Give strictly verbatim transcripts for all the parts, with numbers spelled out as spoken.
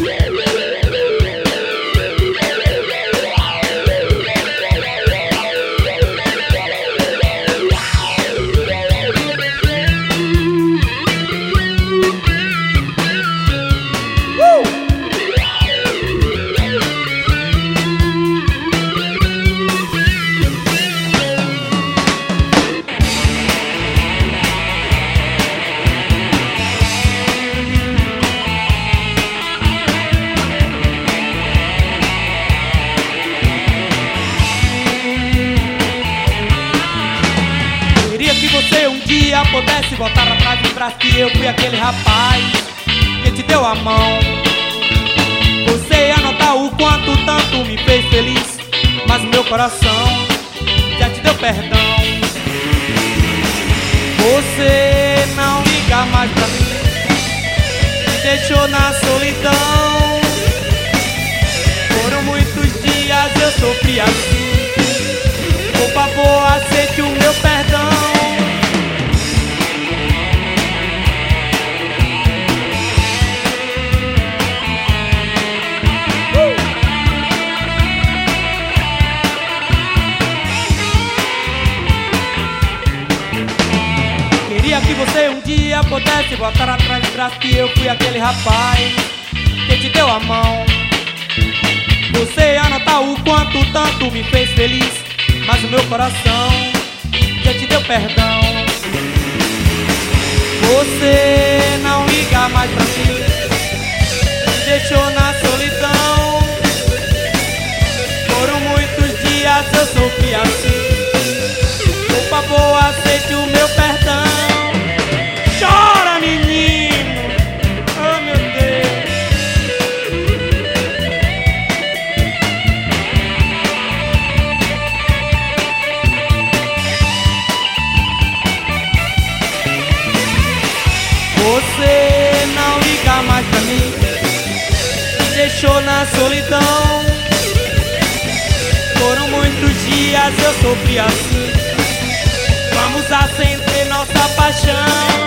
Pudesse voltar atrás e lembrar que eu fui aquele rapaz que te deu a mão. Você ia notar o quanto tanto me fez feliz, mas meu coração já te deu perdão. Você não liga mais pra mim, me deixou na solidão. Foram muitos dias eu sofri assim. Por favor, aceite o meu perdão. Que você um dia pudesse voltar atrás e lembrar que eu fui aquele rapaz que te deu a mão. Você ia notar o quanto tanto me fez feliz, mas o meu coração já te deu perdão. Você não liga mais pra mim, me deixou na solidão. Foram muitos dias eu sofri assim. Por favor, aceite o meu perdão. Chora, menino, oh meu Deus. Você não liga mais pra mim, me deixou na solidão. Foram muitos dias eu sofri assim. Vamos acender nossa paixão.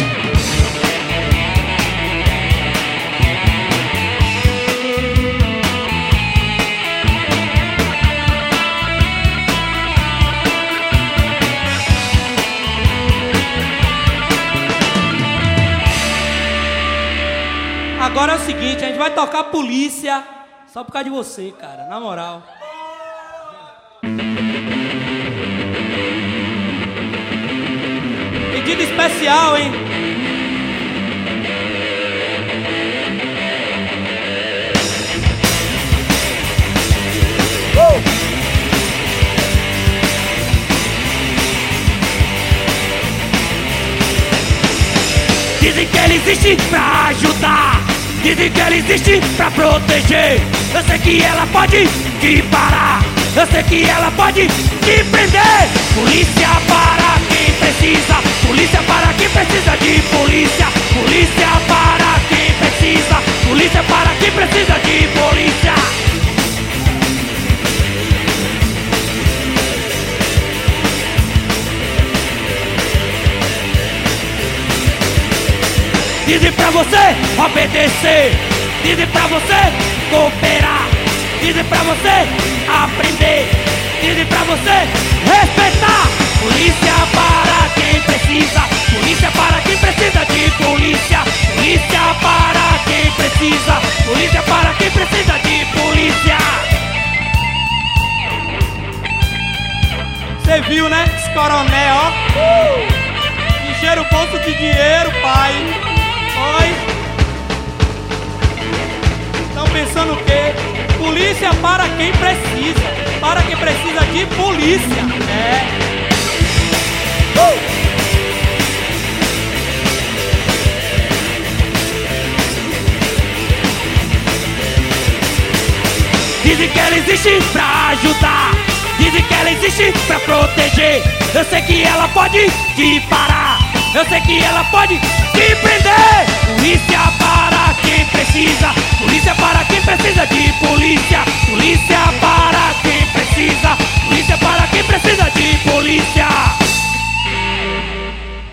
Agora é o seguinte, a gente vai tocar Polícia só por causa de você, cara, na moral. Pedido especial, hein? Uh! Dizem que ela existe pra ajudar, dizem que ela existe pra proteger. Eu sei que ela pode te parar, eu sei que ela pode te prender. Polícia para quem precisa, polícia para quem precisa de polícia. Polícia para quem precisa, polícia para quem precisa de polícia. Dizem pra você obedecer, dizem pra você cooperar, dizem pra você aprender, dizem pra você respeitar. Polícia para quem precisa, polícia para quem precisa de polícia. Polícia para quem precisa, polícia para quem precisa de polícia. Cê viu, né? Esse coronel, ó, uh! encheram o bolso de dinheiro, pai. Oi. Estão pensando o quê? Polícia para quem precisa, para quem precisa de polícia. É. Uh! Dizem que ela existe pra ajudar, dizem que ela existe pra proteger. Eu sei que ela pode te parar, eu sei que ela pode te prender. Polícia para quem precisa, polícia para quem precisa de polícia. Polícia para quem precisa, polícia para quem precisa de polícia.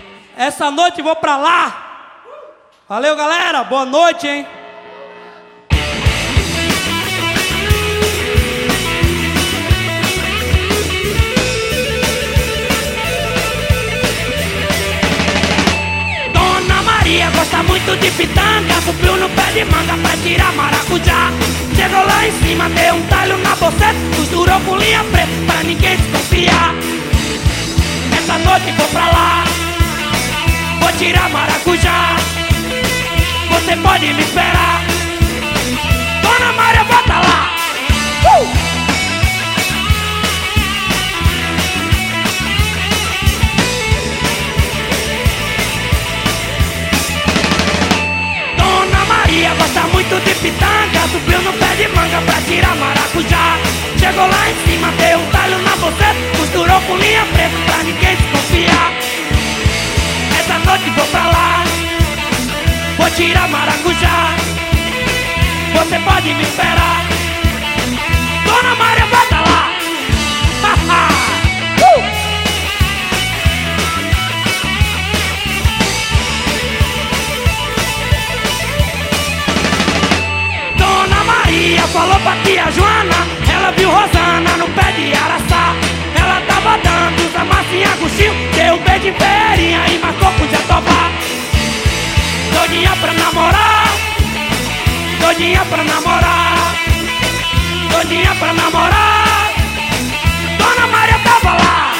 Essa noite vou pra lá. Valeu, galera, boa noite, hein. gosta muito de pitanga, subiu no pé de manga pra tirar maracujá. Chegou lá em cima, deu um talho na boceta, costurou com linha preta pra ninguém desconfiar. Essa noite vou pra lá, vou tirar maracujá. Você pode me esperar, Dona Maria volta lá. uh! Dona Maria gosta muito de pitanga, subiu no pé de manga pra tirar maracujá. Chegou lá em cima, deu um talho na boceta, costurou com linha preta pra ninguém desconfiar. Essa noite vou pra lá, vou tirar maracujá. Você pode me esperar, Dona Maria volta lá. uh! Dona Maria falou pra tia Joana, ela viu Rosana no pé de araçá. Ela tava dando os amassos em Agostinho, deu um beijo em Ferreirinha e marcou pro Jatobá. Doidinha pra namorar, doidinha pra namorar, doidinha pra namorar, Dona Maria tava lá.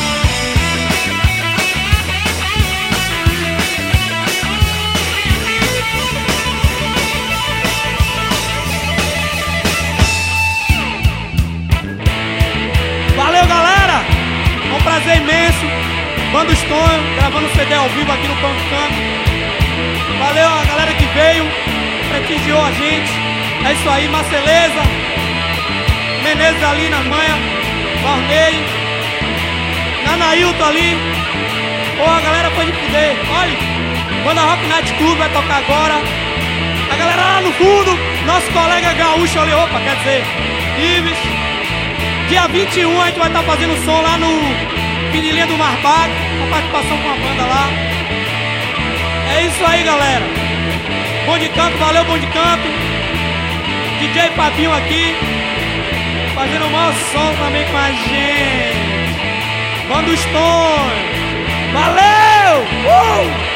Valeu, galera! É um prazer imenso. Banda Estonho, gravando C D ao vivo aqui no Pão de Canto. Valeu a galera que veio, prestigiou a gente. É isso aí, Marceleza, Menezes ali na manha, Barney, Nanailton ali. Pô, a galera foi de fuder. Olha, Banda Rock Night Club vai tocar agora. A galera lá no fundo, nosso colega gaúcho ali, opa, quer dizer, Ives. Dia vinte e um a gente vai estar fazendo som lá no Pinilinha do Marbac, uma participação com a banda lá. É isso aí, galera. Bom de Canto, valeu, Bom de Canto. D J Fabinho aqui, fazendo o maior som também com a gente. Banda Estonho, valeu! Uh!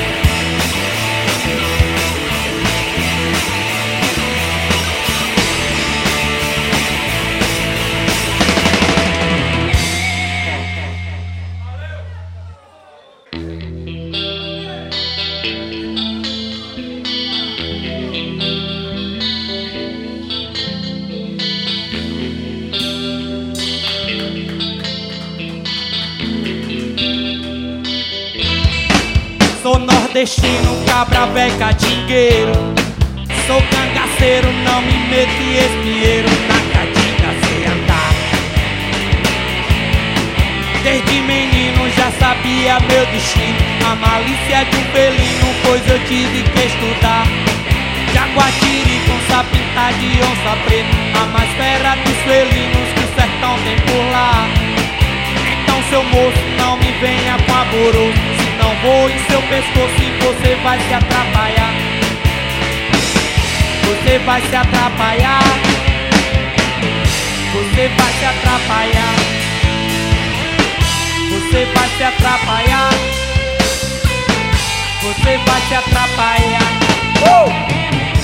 Sou nordestino, cabra beca, dingueiro. Sou cangaceiro, não me meto em espinheiro. Na caatinga sei andar. Desde menino já sabia meu destino. A malícia de um felino, pois eu tive que estudar. Jaguatiri com sapinta de onça preta, a mais fera dos felinos que o sertão tem por lá. Então, seu moço, não me venha com alvoroço, não vou em seu pescoço e você vai se atrapalhar. Você vai se atrapalhar. Você vai se atrapalhar. Você vai se atrapalhar. Você vai se atrapalhar. Uh!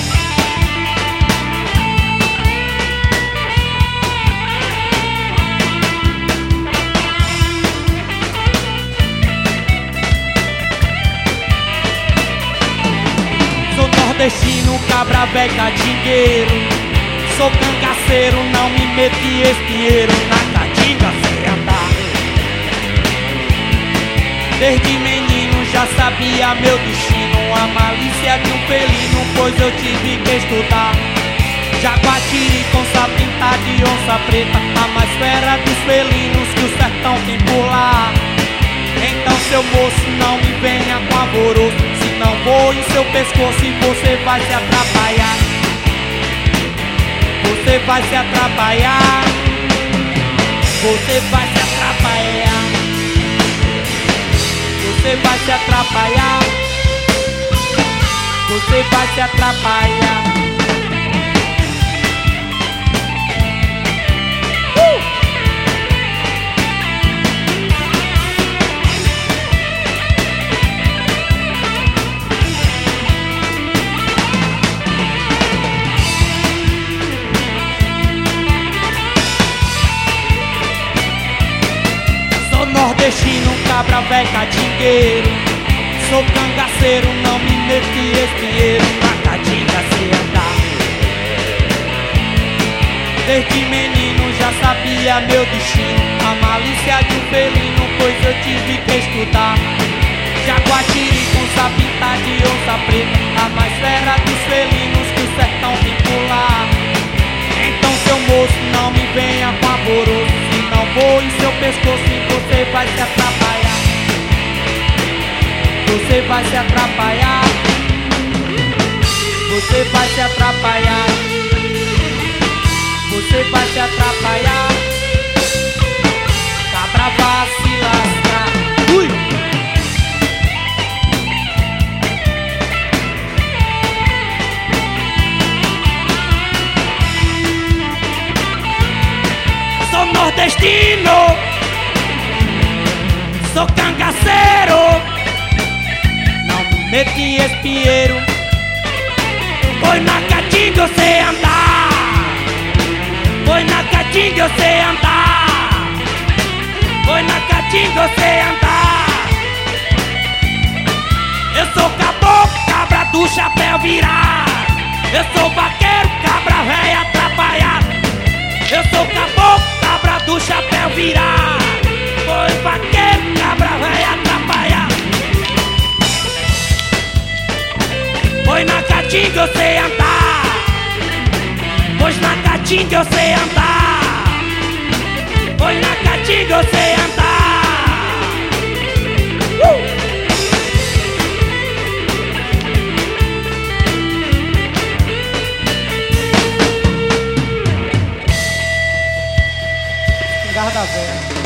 Nordestino, cabra beca, dingueiro. Sou cangaceiro, não me meto em espinheiro. Na caatinga sei andar. Desde menino já sabia meu destino. A malícia de um felino, pois eu tive que estudar. Jaguatiri com sapinta de onça preta, a mais fera dos felinos que o sertão tem por lá. Então, seu moço, não me venha com alvoroço, não vou em seu pescoço e você vai se atrapalhar. Você vai se atrapalhar. Você vai se atrapalhar. Você vai se atrapalhar. Você vai se atrapalhar. Uh! velho catingueiro. Sou cangaceiro, não me meti espinheiro. Na catinga sei andar. Desde menino já sabia meu destino, a malícia de um felino, pois eu tive que estudar. Jaguatiri com sapinta de onça preta, a mais fera dos felinos que o sertão vem pular. Então seu moço, não me venha com alvoroço, se não vou em seu pescoço e você vai se atrapalhar. Você vai se atrapalhar. Você vai se atrapalhar. Você vai se atrapalhar. Cabra vai se lascar. Ui! Sou nordestino, sou cangaceiro, não me meti em espinheiro, pois na caatinga eu sei andar, pois na caatinga eu sei andar, pois na caatinga eu sei andar. Eu sou caboclo, cabra do chapéu virado, eu sou vaqueiro, cabra véia atrapalhado. Eu sou caboclo, cabra do chapéu virado, pois vaqueiro, cabra véia atrapalhado. Pois na caatinga eu sei andar, pois na caatinga eu sei andar, pois na caatinga eu sei andar. Uh! Garra da velha.